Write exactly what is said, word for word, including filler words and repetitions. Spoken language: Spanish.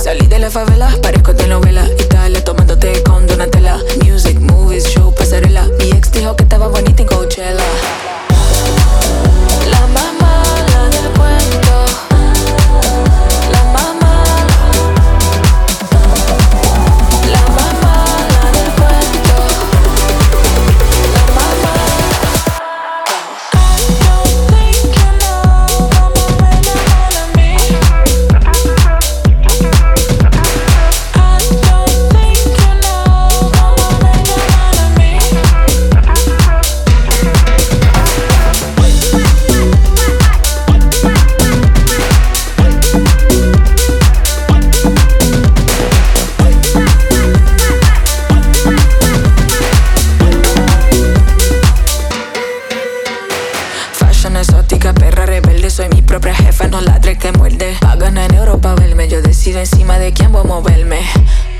Salí de la favela, parezco de novela. Italia tomándote con Donatella. Music, movies, show, pasarela. Mi ex dijo que estaba bonita en Coachella. La más mala del cuento. La más mala. La más mala del cuento. La más mala. I don't think you know cómo me enamoran a mí. I don't think you know cómo me enamoran a mí. Fashion exótica, perra rebelde. Soy mi propia jefa, no ladre que muerde. Pagan en Europa, verme. Yo decido encima de quién voy a moverme.